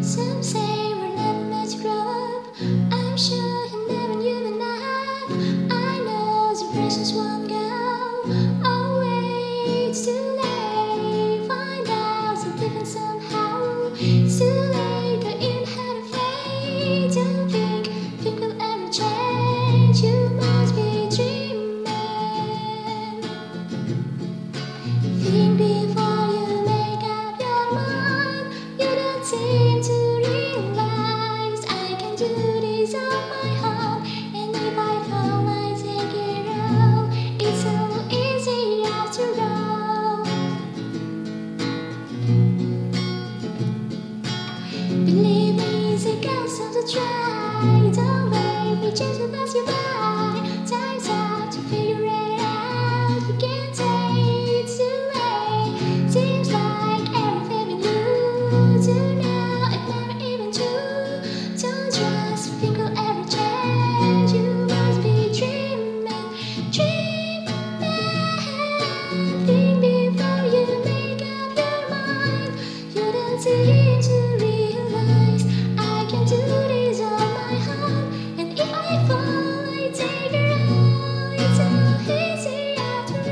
Some say we're never meant to grow up. I'm sure you never knew enough. I know the precious won't go away. It's too late. Find out something somehow. It's too late. Go in had a fate. Don't think will ever change. You must be dreaming. Think before you make up your mind. You don't seem to realize I can do this on my own. And if I fall, I take it all. It's so easy after all. Believe me, it's a ghost of the try. Don't wait, we just will pass you by. Time's up to figure it out. You can't take it too late. Seems like everything we lose. You know it never even true. Don't trust, think will ever change. You must be dreaming, dreaming. Think before you make up your mind. You don't seem to realize I can do this on my own. And if I fall, I take it all. It's so easy after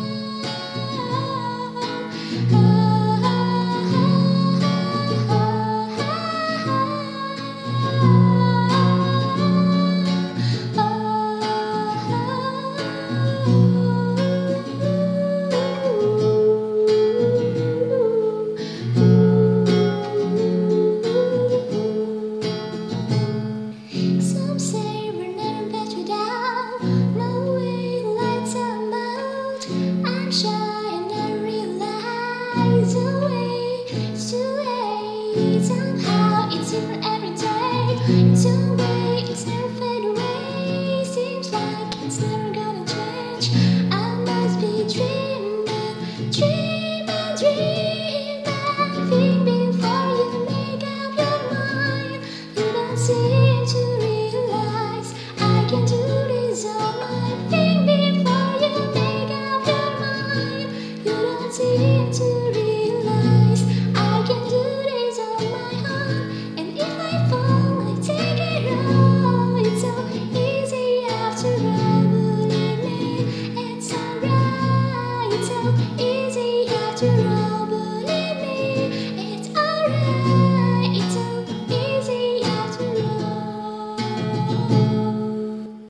Some say we're never better without. No way lights are out. I'm shy and I realize the way it's too late. Somehow it's different every day. It's a way it's never